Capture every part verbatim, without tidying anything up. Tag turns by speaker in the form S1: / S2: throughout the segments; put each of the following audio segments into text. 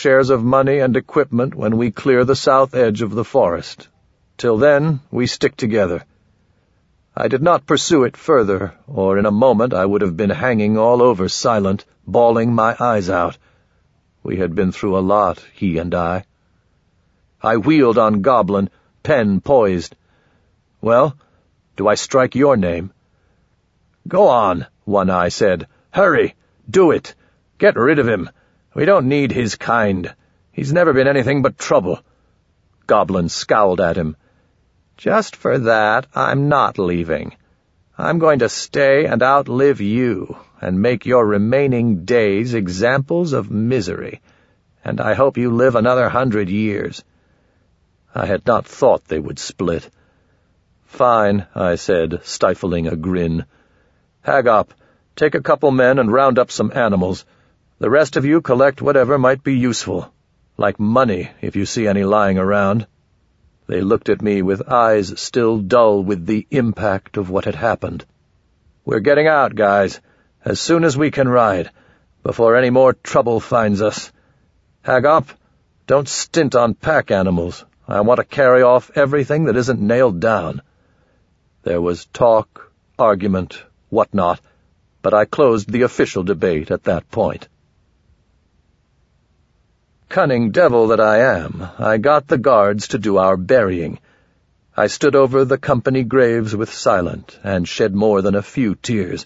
S1: shares of money and equipment when we clear the south edge of the forest. Till then, we stick together. I did not pursue it further, or in a moment I would have been hanging all over Silent, bawling my eyes out. We had been through a lot, he and I. I wheeled on Goblin, pen poised. "Well, do I strike your name?" "Go on," One Eye said. "Hurry! Do it! Get rid of him! We don't need his kind. He's never been anything but trouble." Goblin scowled at him. "Just for that, I'm not leaving. I'm going to stay and outlive you, and make your remaining days examples of misery, and I hope you live another hundred years." I had not thought they would split. "Fine," I said, stifling a grin. "Haggop, take a couple men and round up some animals. The rest of you collect whatever might be useful, like money if you see any lying around." They looked at me with eyes still dull with the impact of what had happened. "We're getting out, guys, as soon as we can ride, before any more trouble finds us. Haggop, don't stint on pack animals. I want to carry off everything that isn't nailed down." There was talk, argument, what-not, but I closed the official debate at that point. Cunning devil that I am, I got the guards to do our burying. I stood over the company graves with Silent, and shed more than a few tears.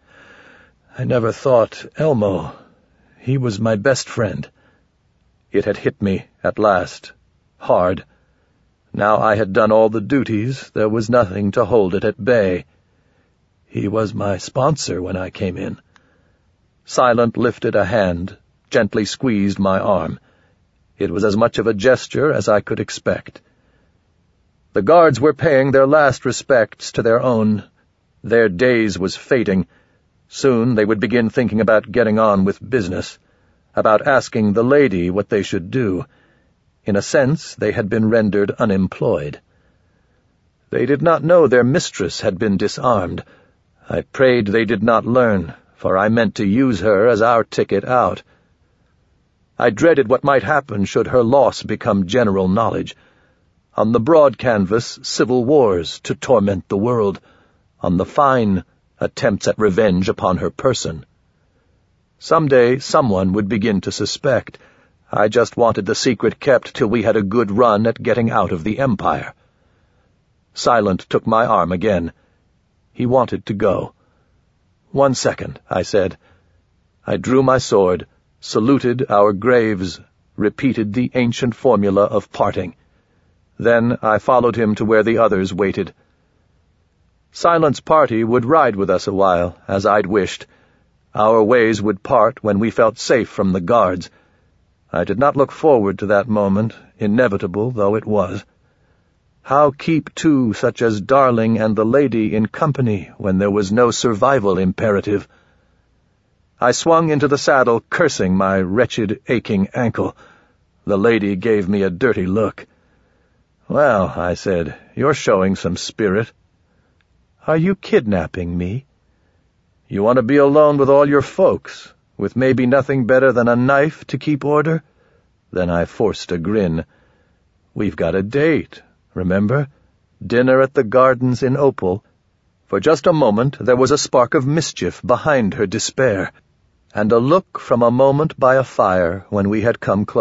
S1: I never thought Elmo. He was my best friend. It had hit me, at last, hard. Now I had done all the duties, there was nothing to hold it at bay. He was my sponsor when I came in. Silent lifted a hand, gently squeezed my arm. It was as much of a gesture as I could expect. The guards were paying their last respects to their own. Their days was fading. Soon they would begin thinking about getting on with business, about asking the lady what they should do. In a sense, they had been rendered unemployed. They did not know their mistress had been disarmed. I prayed they did not learn, for I meant to use her as our ticket out. I dreaded what might happen should her loss become general knowledge. On the broad canvas, civil wars to torment the world. On the fine, attempts at revenge upon her person. Someday someone would begin to suspect. I just wanted the secret kept till we had a good run at getting out of the Empire. Silent took my arm again. He wanted to go. "One second," I said. I drew my sword, saluted our graves, repeated the ancient formula of parting. Then I followed him to where the others waited. Silent's party would ride with us a while, as I'd wished. Our ways would part when we felt safe from the guards. I did not look forward to that moment, inevitable though it was. How keep two such as Darling and the lady in company when there was no survival imperative? I swung into the saddle, cursing my wretched, aching ankle. The lady gave me a dirty look. "Well," I said, "you're showing some spirit." "Are you kidnapping me?" "You want to be alone with all your folks, with maybe nothing better than a knife to keep order?" Then I forced a grin. "We've got a date, remember? Dinner at the gardens in Opal." For just a moment there was a spark of mischief behind her despair, and a look from a moment by a fire when we had come close.